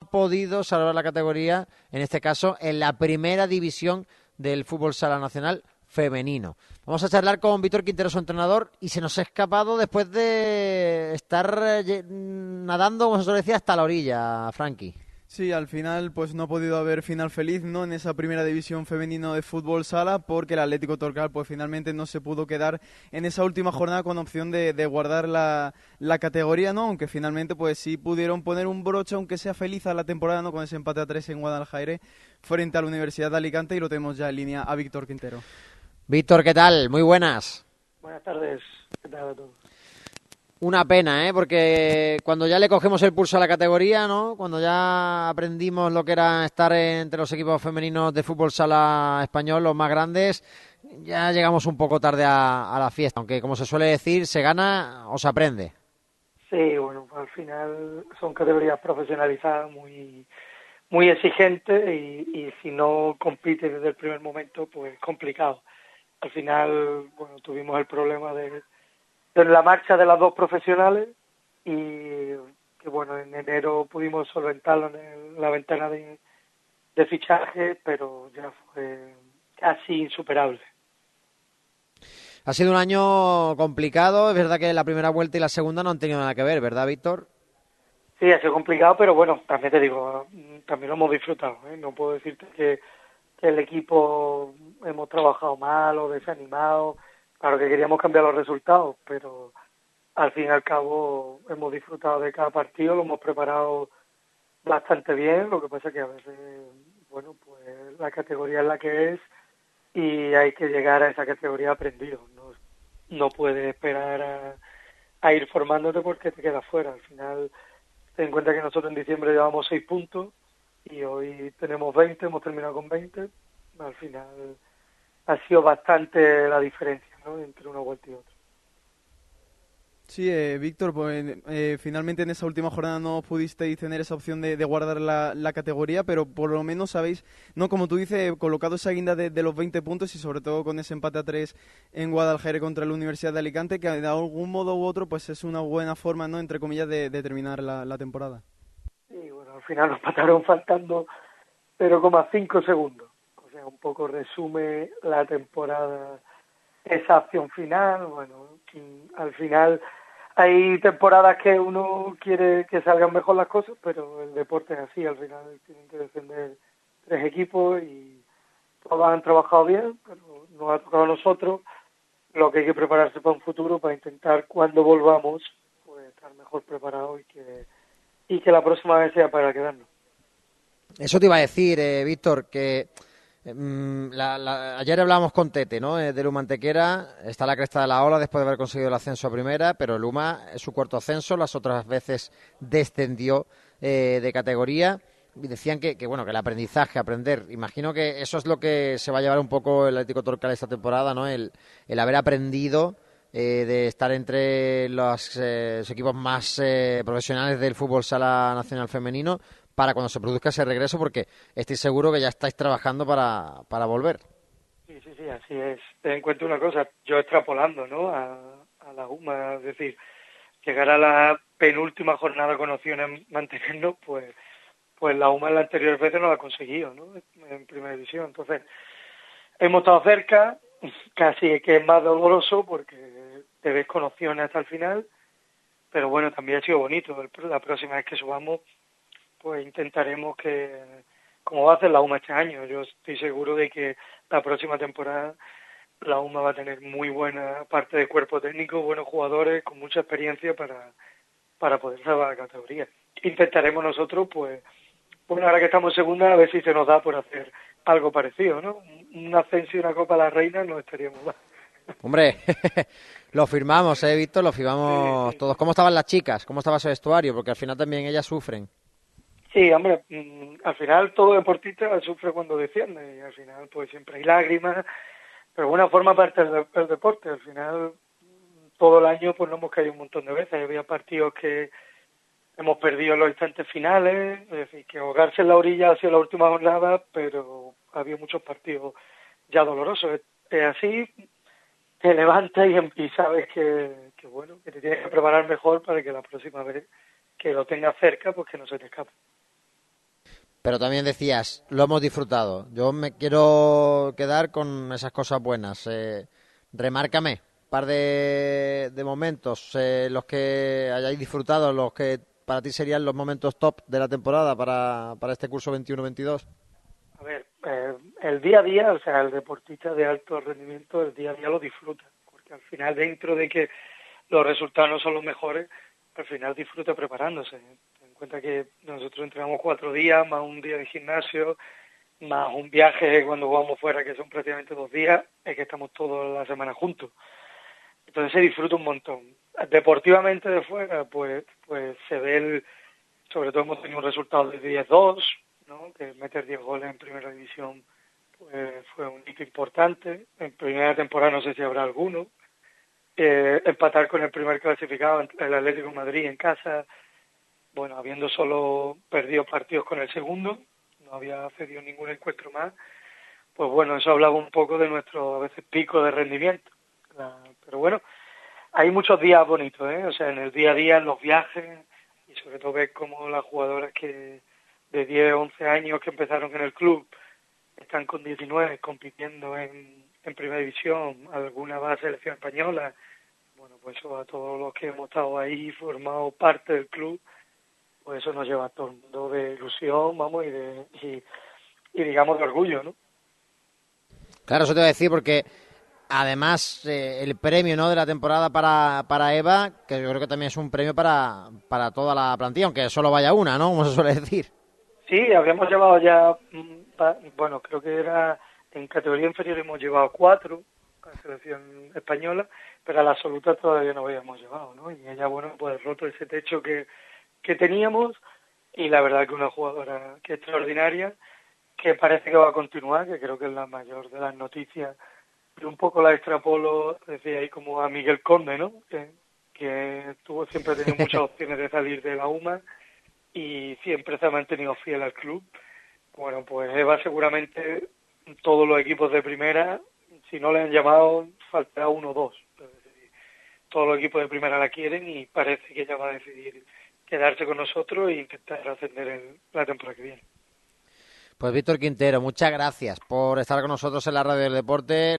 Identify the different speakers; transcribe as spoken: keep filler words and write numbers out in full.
Speaker 1: podido salvar la categoría, en este caso en la primera división del fútbol sala nacional femenino. Vamos a charlar con Víctor Quintero, su entrenador, y se nos ha escapado después de estar eh, nadando, como se suele decir, hasta la orilla, Frankie.
Speaker 2: Sí, al final pues no ha podido haber final feliz, ¿no?, en esa primera división femenino de fútbol sala, porque el Atlético Torcal pues finalmente no se pudo quedar en esa última jornada con opción de, de guardar la, la categoría, ¿no?, aunque finalmente pues sí pudieron poner un broche, aunque sea feliz a la temporada, ¿no?, con ese empate a tres en Guadalajara frente a la Universidad de Alicante, y lo tenemos ya en línea a Víctor Quintero.
Speaker 1: Víctor, ¿qué tal? Muy buenas.
Speaker 3: Buenas tardes, ¿qué tal a todos?
Speaker 1: Una pena, ¿eh? Porque cuando ya le cogemos el pulso a la categoría, ¿no? Cuando ya aprendimos lo que era estar entre los equipos femeninos de fútbol sala español, los más grandes, ya llegamos un poco tarde a, a la fiesta. Aunque, como se suele decir, se gana o se aprende.
Speaker 3: Sí, bueno, pues al final son categorías profesionalizadas, muy muy exigentes, y, y si no compites desde el primer momento, pues complicado. Al final, bueno, tuvimos el problema de de la marcha de las dos profesionales, y que bueno, en enero pudimos solventarlo en el, la ventana de, de fichaje, pero ya fue casi insuperable.
Speaker 1: Ha sido un año complicado, es verdad que la primera vuelta y la segunda no han tenido nada que ver, ¿verdad, Víctor?
Speaker 3: Sí, ha sido complicado, pero bueno, también te digo, también lo hemos disfrutado, ¿eh? No puedo decirte que, que el equipo hemos trabajado mal o desanimado. Claro que queríamos cambiar los resultados, pero al fin y al cabo hemos disfrutado de cada partido, lo hemos preparado bastante bien. Lo que pasa es que a veces, bueno, pues la categoría es la que es y hay que llegar a esa categoría aprendido. No, no puedes esperar a, a ir formándote porque te quedas fuera. Al final, ten en cuenta que nosotros en diciembre llevamos seis puntos y hoy tenemos veinte, hemos terminado con veinte. Al final ha sido bastante la diferencia, ¿no?, entre una vuelta y otra.
Speaker 2: Sí, eh, Víctor, pues eh, finalmente en esa última jornada no pudisteis tener esa opción de, de guardar la, la categoría, pero por lo menos sabéis, no, como tú dices, colocado esa guinda de, de los veinte puntos, y sobre todo con ese empate a tres en Guadalajara contra la Universidad de Alicante, que de algún modo u otro pues es una buena forma, ¿no?, entre comillas, de, de terminar la, la temporada.
Speaker 3: Y bueno, al final nos mataron faltando cero coma cinco segundos. O sea, un poco resume la temporada esa acción final. Bueno, al final hay temporadas que uno quiere que salgan mejor las cosas, pero el deporte es así. Al final tienen que defender tres equipos y todos han trabajado bien, pero nos ha tocado a nosotros. Lo que hay que prepararse para un futuro, para intentar cuando volvamos pues estar mejor preparados y que y que la próxima vez sea para quedarnos.
Speaker 1: Eso te iba a decir, eh, Víctor, que mm, la, la, ayer hablábamos con Tete, ¿no?, eh, de Luma Antequera. Está a la cresta de la ola después de haber conseguido el ascenso a primera, pero Luma es su cuarto ascenso, las otras veces descendió eh, de categoría. Y decían que, que, bueno, que el aprendizaje, aprender, imagino que eso es lo que se va a llevar un poco el Atlético Torcal esta temporada, ¿no?, el, el haber aprendido eh, de estar entre los, eh, los equipos más eh, profesionales del fútbol sala nacional femenino, para cuando se produzca ese regreso, porque estoy seguro que ya estáis trabajando para, para volver.
Speaker 3: Sí, sí, sí, así es. Ten en cuenta una cosa, yo extrapolando, ¿no?, a, a la U M A, es decir, llegar a la penúltima jornada con opciones mantenernos, pues pues la U M A en las anteriores veces no la ha conseguido, ¿no?, en primera división. Entonces, hemos estado cerca, casi que es más doloroso porque te ves con opciones hasta el final, pero bueno, también ha sido bonito. La próxima vez que subamos, pues intentaremos que, como va a hacer la U M A este año, yo estoy seguro de que la próxima temporada la U M A va a tener muy buena parte de cuerpo técnico, buenos jugadores con mucha experiencia para, para poder salvar la categoría. Intentaremos nosotros, pues, bueno, ahora que estamos en segunda, a ver si se nos da por hacer algo parecido, ¿no? Un ascenso y una Copa de la Reina no estaríamos mal.
Speaker 1: Hombre, lo firmamos, ¿eh, Víctor? Lo firmamos
Speaker 3: Sí, sí,
Speaker 1: todos.
Speaker 3: sí.
Speaker 1: ¿Cómo estaban las chicas? ¿Cómo estaba su vestuario? Porque al final también ellas sufren.
Speaker 3: Sí, hombre, mmm, al final todo deportista sufre cuando desciende y al final pues siempre hay lágrimas, pero de una forma parte del, del deporte. Al final todo el año pues no hemos caído un montón de veces. Había partidos que hemos perdido en los instantes finales, es decir, que ahogarse en la orilla ha sido la última jornada, pero había muchos partidos ya dolorosos. Es, es así, te levantas y, y sabes que, que bueno, que te tienes que preparar mejor para que la próxima vez que lo tengas cerca, pues que no se te escape.
Speaker 1: pero también decías, lo hemos disfrutado. Yo me quiero quedar con esas cosas buenas. Eh, remárcame un par de, de momentos, eh, los que hayáis disfrutado, los que para ti serían los momentos top de la temporada para, para este curso veintiuno veintidós.
Speaker 3: A ver, eh, el día a día, o sea, el deportista de alto rendimiento, el día a día lo disfruta, porque al final, dentro de que los resultados no son los mejores, al final disfruta preparándose. Ten en cuenta que nosotros entrenamos cuatro días, más un día de gimnasio, más un viaje cuando vamos fuera, que son prácticamente dos días, es que estamos toda la semana juntos. Entonces se disfruta un montón. Deportivamente de fuera, pues pues se ve, el, sobre todo hemos tenido un resultado de diez dos, ¿no? Que meter diez goles en primera división pues fue un hito importante. En primera temporada no sé si habrá alguno. Eh, empatar con el primer clasificado, el Atlético de Madrid en casa, bueno, habiendo solo perdido partidos con el segundo, no había cedido ningún encuentro más, pues bueno, eso hablaba un poco de nuestro, a veces, pico de rendimiento. La, pero bueno, hay muchos días bonitos, ¿eh? O sea, en el día a día, en los viajes, y sobre todo ver cómo las jugadoras que de diez, once años que empezaron en el club están con diecinueve compitiendo en, en primera división, alguna va a selección española. Bueno, pues eso a todos los que hemos estado ahí, formado parte del club, pues eso nos lleva a todo el mundo de ilusión, vamos, y de y, y digamos de orgullo, ¿no?
Speaker 1: Claro, eso te voy a decir porque además eh, el premio, ¿no?, de la temporada para, para Eva, que yo creo que también es un premio para, para toda la plantilla, aunque solo vaya una, ¿no?, como se suele decir.
Speaker 3: Sí, habíamos llevado ya, bueno, creo que era en categoría inferior hemos llevado cuatro a la selección española, pero a la absoluta todavía no habíamos llevado, ¿no? Y ella, bueno, pues roto ese techo que, que teníamos, y la verdad que una jugadora que extraordinaria, que parece que va a continuar, que creo que es la mayor de las noticias, y un poco la extrapolo, decía ahí, como a Miguel Conde, ¿no? Que, que tuvo, siempre ha tenido muchas opciones de salir de la U M A y siempre se ha mantenido fiel al club. Bueno, pues Eva seguramente todos los equipos de primera, si no le han llamado, faltará uno o dos. Es decir, todos los equipos de primera la quieren y parece que ella va a decidir quedarse con nosotros e intentar ascender en la temporada que viene.
Speaker 1: Pues Víctor Quintero, muchas gracias por estar con nosotros en la Radio del Deporte.